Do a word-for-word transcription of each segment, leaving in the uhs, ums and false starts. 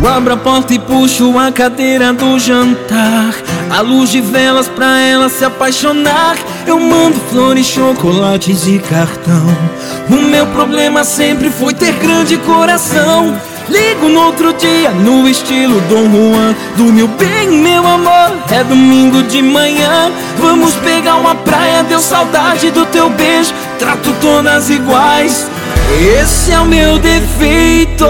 Eu abro a porta e puxo a cadeira do jantar, a luz de velas pra ela se apaixonar. Eu mando flores, chocolates e cartão. O meu problema sempre foi ter grande coração. Ligo no outro dia no estilo Dom Juan. Dormiu bem, meu amor, é domingo de manhã. Vamos pegar uma praia, deu saudade do teu beijo. Trato todas iguais, esse é o meu defeito.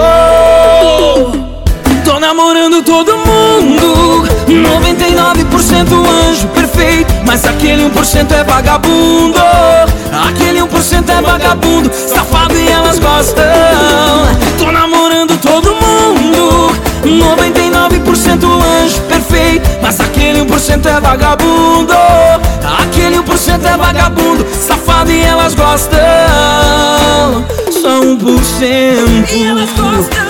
Tô namorando todo mundo, noventa e nove por cento anjo perfeito, mas aquele um por cento é vagabundo. Aquele um por cento é vagabundo, safado e elas gostam. Tô namorando todo mundo, noventa e nove por cento anjo perfeito, mas aquele um por cento é vagabundo. Aquele um por cento é vagabundo, safado e elas gostam. Só um por cento e elas gostam.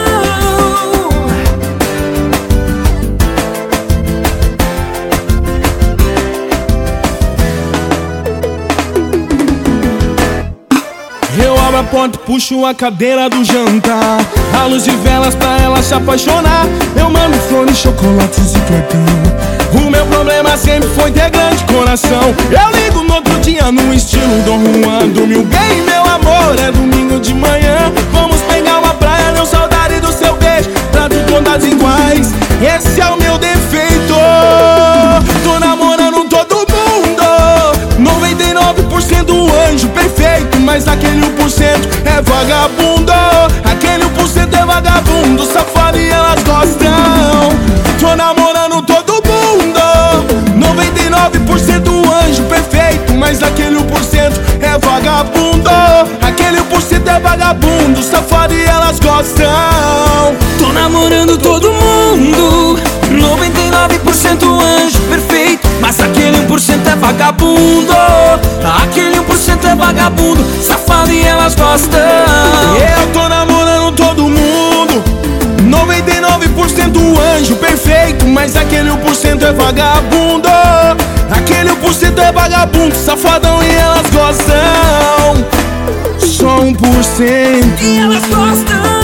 Eu abro a porta e puxo a cadeira do jantar, a luz de velas pra ela se apaixonar. Eu mando flores, chocolates e cartão. O meu problema sempre foi ter grande coração. Eu ligo no outro dia no estilo Dom Juan. Dormiu bem, meu amor, é domingo de manhã. Vamos pegar uma praia, deu saudade do seu beijo. Trato todas iguais, esse é o meu defeito. Tô namorando todo mundo, noventa e nove por cento anjo perfeito, mas aquele um por cento é vagabundo. Aquele um por cento é vagabundo, safado e elas gostam. Tô namorando todo mundo, noventa e nove por cento anjo perfeito, mas aquele um por cento é vagabundo. Aquele um por cento é vagabundo, safado e elas gostam. Tô namorando todo mundo, noventa e nove por cento anjo perfeito, mas aquele um por cento é vagabundo. Aquele um por cento é vagabundo, safado e elas gostam. Eu tô namorando todo mundo, noventa e nove por cento anjo perfeito, mas aquele um por cento é vagabundo. Aquele um por cento é vagabundo, safadão e elas gostam. Só um por cento e elas gostam.